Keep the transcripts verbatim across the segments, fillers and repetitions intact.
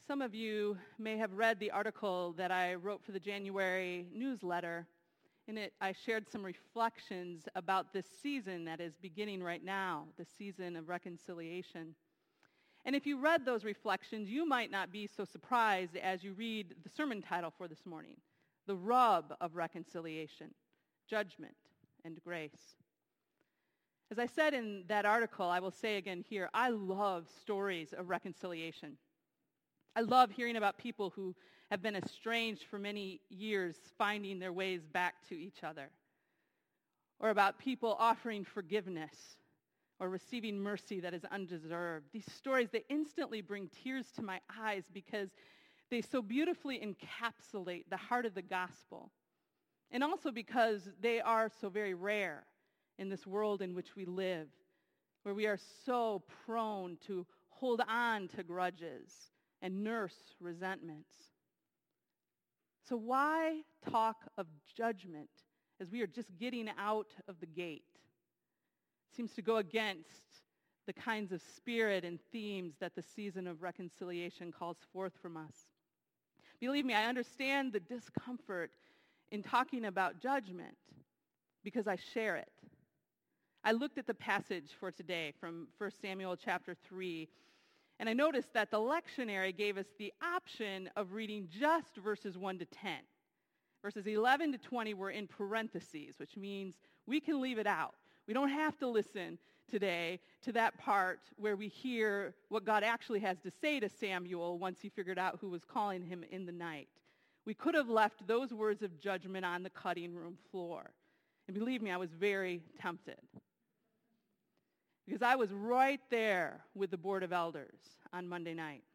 Some of you may have read the article that I wrote for the January newsletter. In it, I shared some reflections about this season that is beginning right now, the season of reconciliation. And if you read those reflections, you might not be so surprised as you read the sermon title for this morning, The Rub of Reconciliation, Judgment and Grace. As I said in that article, I will say again here, I love stories of reconciliation. I love hearing about people who have been estranged for many years finding their ways back to each other, or about people offering forgiveness or receiving mercy that is undeserved. These stories, they instantly bring tears to my eyes because they so beautifully encapsulate the heart of the gospel, and also because they are so very rare in this world in which we live, where we are so prone to hold on to grudges and nurse resentments. So why talk of judgment as we are just getting out of the gate? It seems to go against the kinds of spirit and themes that the season of reconciliation calls forth from us. Believe me, I understand the discomfort in talking about judgment because I share it. I looked at the passage for today from First Samuel chapter three, and I noticed that the lectionary gave us the option of reading just verses one to ten. Verses eleven to twenty were in parentheses, which means we can leave it out. We don't have to listen today to that part where we hear what God actually has to say to Samuel once he figured out who was calling him in the night. We could have left those words of judgment on the cutting room floor. And believe me, I was very tempted. Because I was right there with the Board of Elders on Monday night.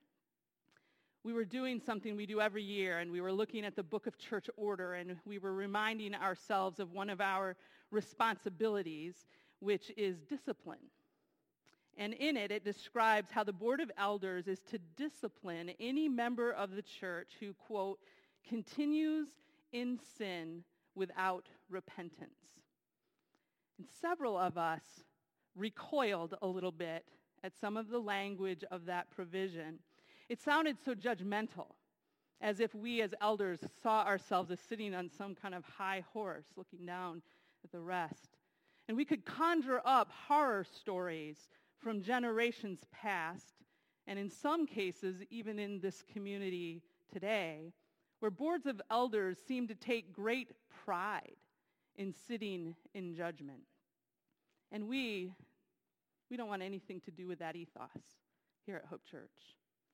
We were doing something we do every year, and we were looking at the Book of Church Order, and we were reminding ourselves of one of our responsibilities, which is discipline. And in it, it describes how the Board of Elders is to discipline any member of the church who, quote, continues in sin without repentance. And several of us recoiled a little bit at some of the language of that provision. It sounded so judgmental, as if we as elders saw ourselves as sitting on some kind of high horse looking down at the rest. And we could conjure up horror stories from generations past, and in some cases, even in this community today, where boards of elders seem to take great pride in sitting in judgment. And we, we don't want anything to do with that ethos here at Hope Church.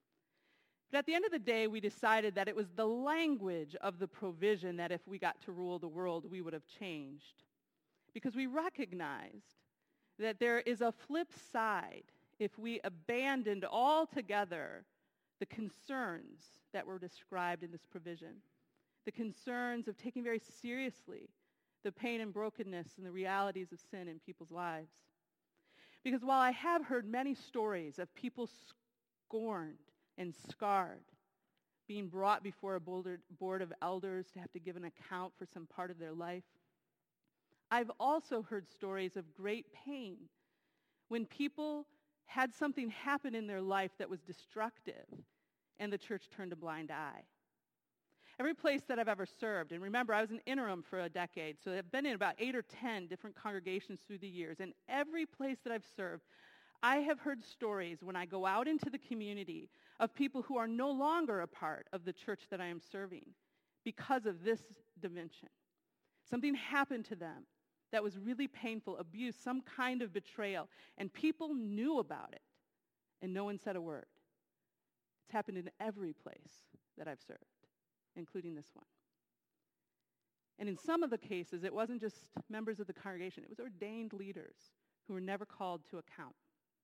But at the end of the day, we decided that it was the language of the provision that if we got to rule the world, we would have changed. Because we recognized that there is a flip side if we abandoned altogether the concerns that were described in this provision. The concerns of taking very seriously the pain and brokenness and the realities of sin in people's lives. Because while I have heard many stories of people scorned and scarred, being brought before a board of elders to have to give an account for some part of their life, I've also heard stories of great pain when people had something happen in their life that was destructive and the church turned a blind eye. Every place that I've ever served, and remember, I was an interim for a decade, so I've been in about eight or ten different congregations through the years, and every place that I've served, I have heard stories when I go out into the community of people who are no longer a part of the church that I am serving because of this dimension. Something happened to them that was really painful, abuse, some kind of betrayal, and people knew about it, and no one said a word. It's happened in every place that I've served, including this one. And in some of the cases, it wasn't just members of the congregation. It was ordained leaders who were never called to account.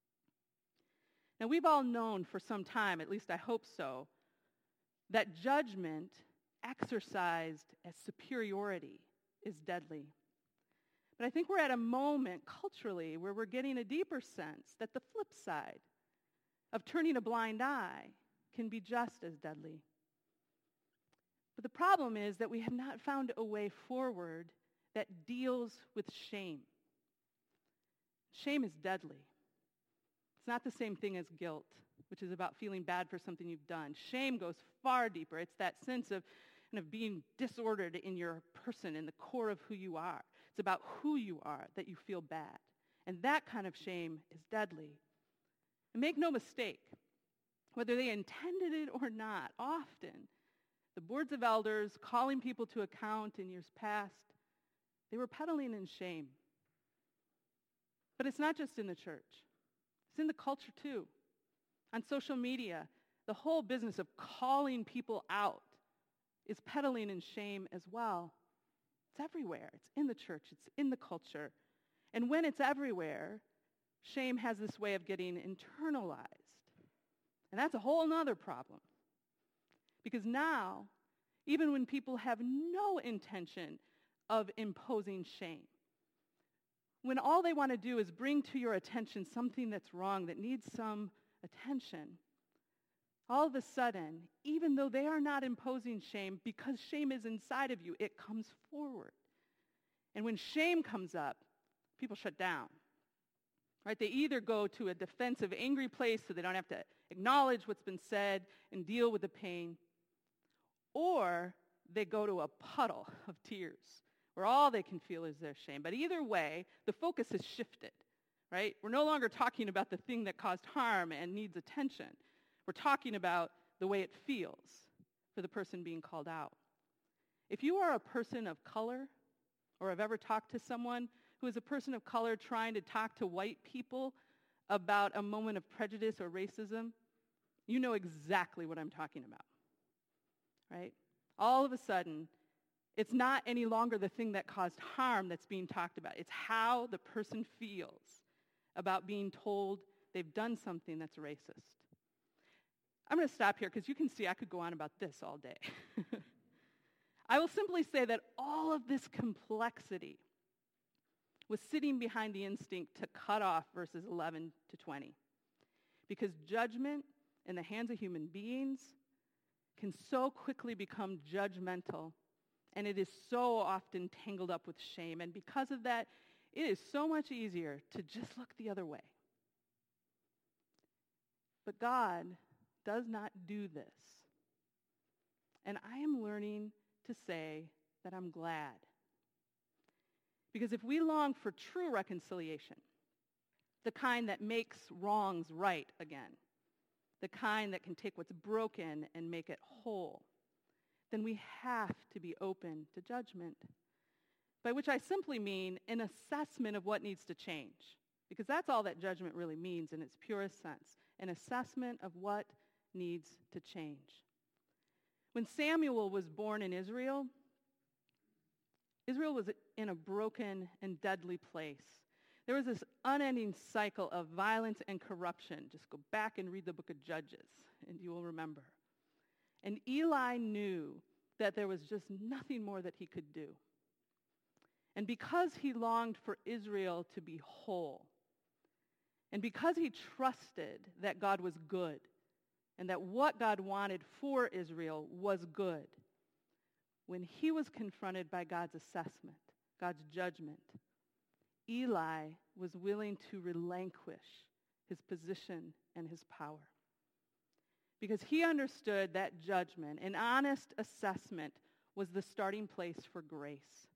Now, we've all known for some time, at least I hope so, that judgment exercised as superiority is deadly. But I think we're at a moment culturally where we're getting a deeper sense that the flip side of turning a blind eye can be just as deadly. But the problem is that we have not found a way forward that deals with shame. Shame is deadly. It's not the same thing as guilt which is about feeling bad for something you've done. Shame goes far deeper. It's that sense of, of being disordered in your person, in the core of who you are. It's about who you are that you feel bad. And that kind of shame is deadly. And make no mistake, whether they intended it or not, often the boards of elders calling people to account in years past, they were peddling in shame. But it's not just in the church. It's in the culture too. On social media, the whole business of calling people out is peddling in shame as well. It's everywhere. It's in the church. It's in the culture. And when it's everywhere, shame has this way of getting internalized. And that's a whole nother problem. Because now, even when people have no intention of imposing shame, when all they want to do is bring to your attention something that's wrong, that needs some attention, all of a sudden, even though they are not imposing shame, because shame is inside of you, it comes forward. And when shame comes up, people shut down. Right? They either go to a defensive, angry place so they don't have to acknowledge what's been said and deal with the pain, or they go to a puddle of tears where all they can feel is their shame. But either way, the focus has shifted, right? We're no longer talking about the thing that caused harm and needs attention. We're talking about the way it feels for the person being called out. If you are a person of color, or have ever talked to someone who is a person of color trying to talk to white people about a moment of prejudice or racism, you know exactly what I'm talking about, right? All of a sudden, it's not any longer the thing that caused harm that's being talked about. It's how the person feels about being told they've done something that's racist. I'm going to stop here because you can see I could go on about this all day. I will simply say that all of this complexity was sitting behind the instinct to cut off verses eleven to twenty. Because judgment in the hands of human beings can so quickly become judgmental, and it is so often tangled up with shame. And because of that, it is so much easier to just look the other way. But God does not do this. And I am learning to say that I'm glad. Because if we long for true reconciliation, the kind that makes wrongs right again, the kind that can take what's broken and make it whole, then we have to be open to judgment. By which I simply mean an assessment of what needs to change. Because that's all that judgment really means in its purest sense. An assessment of what needs to change. When Samuel was born in Israel, Israel was in a broken and deadly place. There was this unending cycle of violence and corruption. Just go back and read the book of Judges, and you will remember. And Eli knew that there was just nothing more that he could do. And because he longed for Israel to be whole, and because he trusted that God was good, and that what God wanted for Israel was good, when he was confronted by God's assessment, God's judgment, Eli was willing to relinquish his position and his power. Because he understood that judgment, an honest assessment, was the starting place for grace.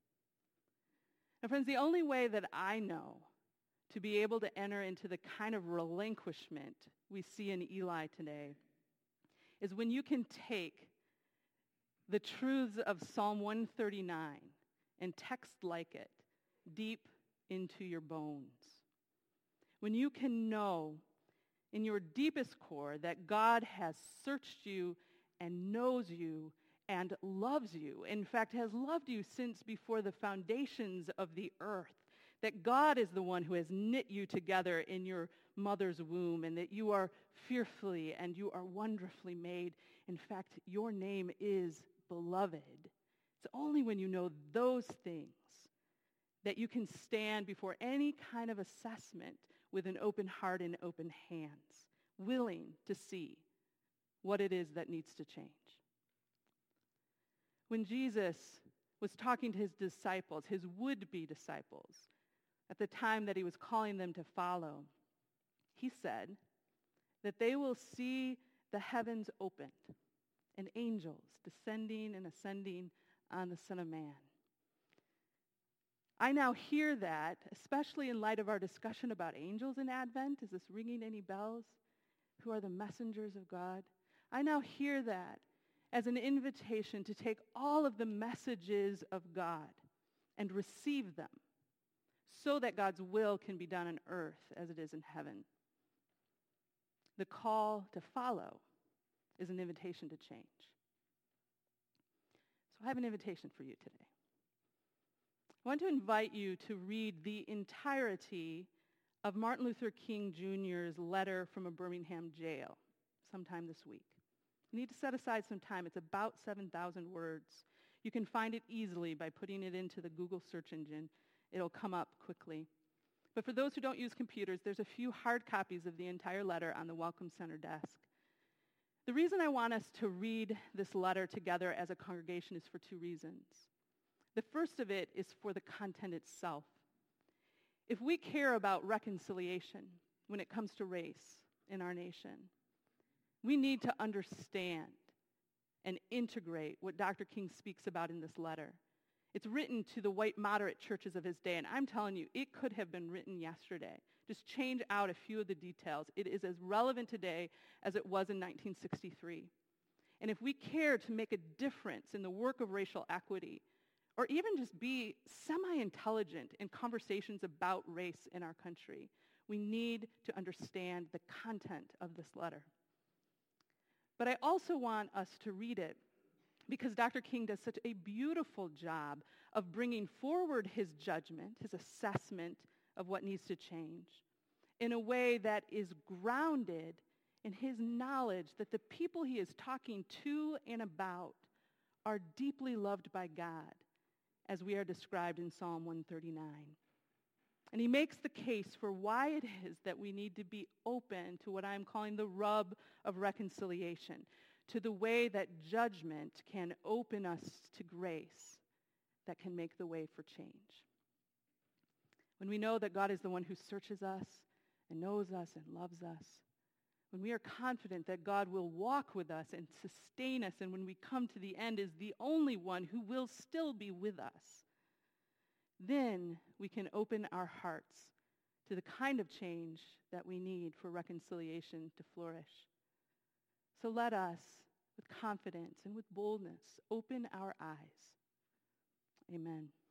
And friends, the only way that I know to be able to enter into the kind of relinquishment we see in Eli today is when you can take the truths of Psalm one thirty-nine and text like it deep into your bones. When you can know in your deepest core that God has searched you and knows you and loves you. In fact, has loved you since before the foundations of the earth. That God is the one who has knit you together in your mother's womb, and that you are fearfully and you are wonderfully made. In fact, your name is beloved. It's only when you know those things that you can stand before any kind of assessment with an open heart and open hands, willing to see what it is that needs to change. When Jesus was talking to his disciples, his would-be disciples, at the time that he was calling them to follow, he said that they will see the heavens opened and angels descending and ascending on the Son of Man. I now hear that, especially in light of our discussion about angels in Advent. Is this ringing any bells? Who are the messengers of God? I now hear that as an invitation to take all of the messages of God and receive them so that God's will can be done on earth as it is in heaven. The call to follow is an invitation to change. So I have an invitation for you today. I want to invite you to read the entirety of Martin Luther King Junior's letter from a Birmingham jail sometime this week. You need to set aside some time. It's about seven thousand words. You can find it easily by putting it into the Google search engine. It'll come up quickly. But for those who don't use computers, there's a few hard copies of the entire letter on the Welcome Center desk. The reason I want us to read this letter together as a congregation is for two reasons. The first of it is for the content itself. If we care about reconciliation when it comes to race in our nation, we need to understand and integrate what Doctor King speaks about in this letter. It's written to the white moderate churches of his day, and I'm telling you, it could have been written yesterday. Just change out a few of the details. It is as relevant today as it was in nineteen sixty-three. And if we care to make a difference in the work of racial equity, or even just be semi-intelligent in conversations about race in our country, we need to understand the content of this letter. But I also want us to read it because Doctor King does such a beautiful job of bringing forward his judgment, his assessment of what needs to change, in a way that is grounded in his knowledge that the people he is talking to and about are deeply loved by God, as we are described in Psalm one thirty-nine. And he makes the case for why it is that we need to be open to what I'm calling the rub of reconciliation, to the way that judgment can open us to grace that can make the way for change. When we know that God is the one who searches us and knows us and loves us, when we are confident that God will walk with us and sustain us, and when we come to the end is the only one who will still be with us, then we can open our hearts to the kind of change that we need for reconciliation to flourish. So let us, with confidence and with boldness, open our eyes. Amen.